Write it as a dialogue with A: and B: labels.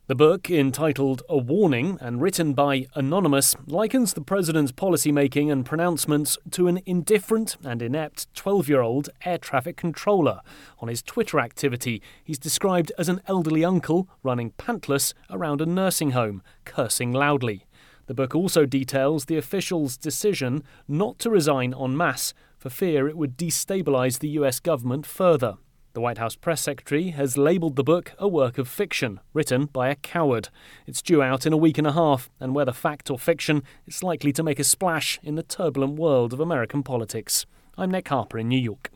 A: The book, entitled A Warning and written by Anonymous, likens the president's policymaking and pronouncements to an indifferent and inept 12-year-old air traffic controller. On his Twitter activity, he's described as an elderly uncle running pantless around a nursing home, cursing loudly. The book also details the official's decision not to resign en masse for fear it would destabilise the US government further. The White House press secretary has labelled the book a work of fiction, written by a coward. It's due out in a week and a half, and whether fact or fiction, it's likely to make a splash in the turbulent world of American politics. I'm Nick Harper in New York.